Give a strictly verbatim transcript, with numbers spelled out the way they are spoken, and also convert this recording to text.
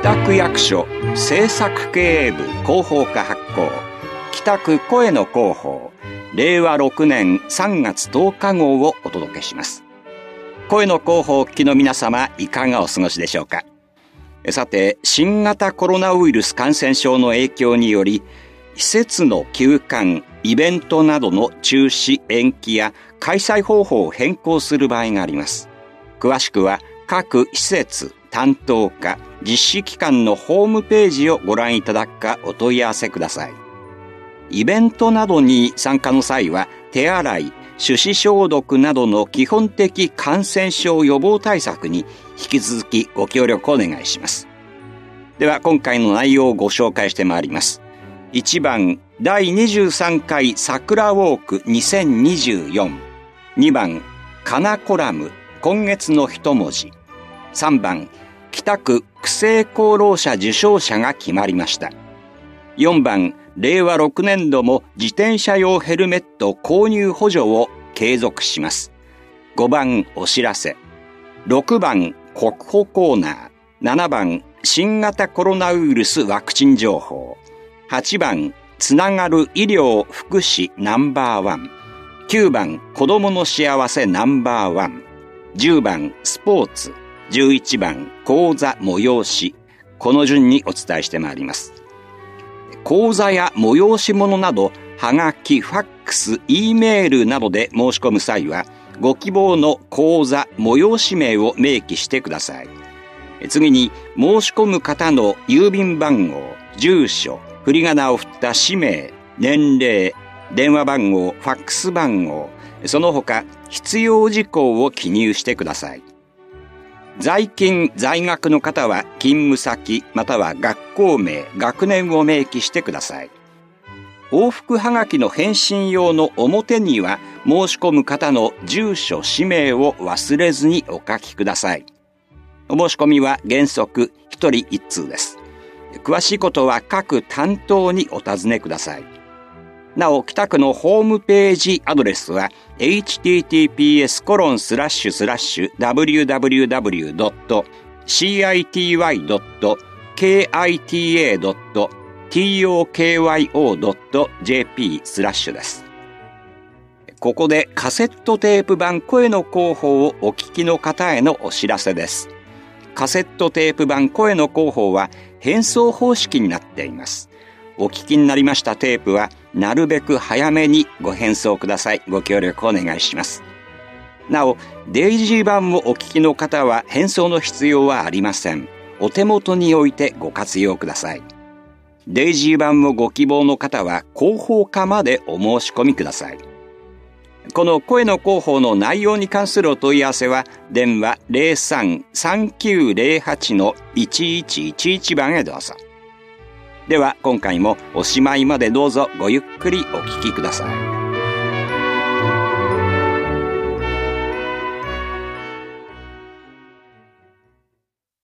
北区役所政策経営部広報課発行、北区声の広報れいわろくねんさんがつとおか号をお届けします。声の広報をお聞きの皆様、いかがお過ごしでしょうか。さて、新型コロナウイルス感染症の影響により、施設の休館、イベントなどの中止、延期や開催方法を変更する場合があります。詳しくは各施設、担当課、実施機関のホームページをご覧いただくかお問い合わせください。イベントなどに参加の際は、手洗い、手指消毒などの基本的感染症予防対策に引き続きご協力をお願いします。では今回の内容をご紹介してまいります。いちばん、だいにじゅうさんかい桜ウォークにせんにじゅうよん。にばん、かなコラム今月の一文字。さんばん、北区区政功労者受賞者が決まりました。よんばん、れいわろくねんども自転車用ヘルメット購入補助を継続します。ごばん、お知らせ。ろくばん、国保コーナー。ななばん、新型コロナウイルスワクチン情報。はちばん、つながる医療福祉ナンバーワン。きゅうばん、子どもの幸せナンバーワン。じゅうばん、スポーツ。じゅういちばん、講座催し。この順にお伝えしてまいります。講座や催し物など、はがき、ファックス、Eメールなどで申し込む際は、ご希望の講座、催し名を明記してください。次に、申し込む方の郵便番号、住所、振り仮名を振った氏名、年齢、電話番号、ファックス番号、その他必要事項を記入してください。在勤・在学の方は勤務先または学校名、学年を明記してください。往復はがきの返信用の表には申し込む方の住所・氏名を忘れずにお書きください。お申し込みは原則ひとりいち通です。詳しいことは各担当にお尋ねください。なお、北区のホームページアドレスは エイチティーティーピーエスコロンスラッシュスラッシュダブリューダブリューダブリュードットシーアイティーワイドットケーアイティーエードットトーキョードットジェーピー スラッシュです。ここでカセットテープ版声の広報をお聞きの方へのお知らせです。カセットテープ版声の広報は変装方式になっています。お聞きになりましたテープはなるべく早めにご返送ください。ご協力お願いします。なお、デイジー版をお聞きの方は返送の必要はありません。お手元に置いてご活用ください。デイジー版をご希望の方は広報課までお申し込みください。この声の広報の内容に関するお問い合わせは電話 ゼロさん さんきゅうゼロはち いちいちいちいち 番へどうぞ。では今回もおしまいまでどうぞごゆっくりお聞きください。